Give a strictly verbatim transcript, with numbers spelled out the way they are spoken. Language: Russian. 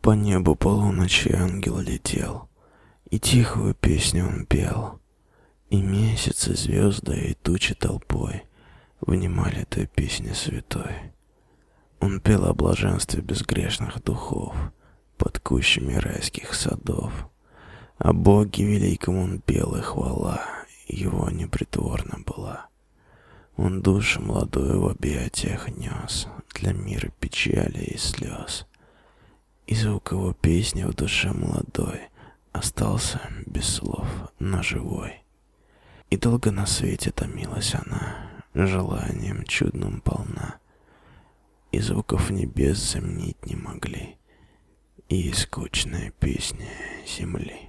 По небу полуночи ангел летел, и тихую песню он пел. И месяцы, звезды, и тучи толпой внимали той песне святой. Он пел о блаженстве безгрешных духов под кущами райских садов. О Боге великом он пел, и хвала его непритворна была. Он душу молодую в объятиях нес для мира печали и слез. И звук его песни в душе молодой остался без слов, но живой. И долго на свете томилась она, желанием чудным полна, и звуков небес заменить не могли и скучная песня земли.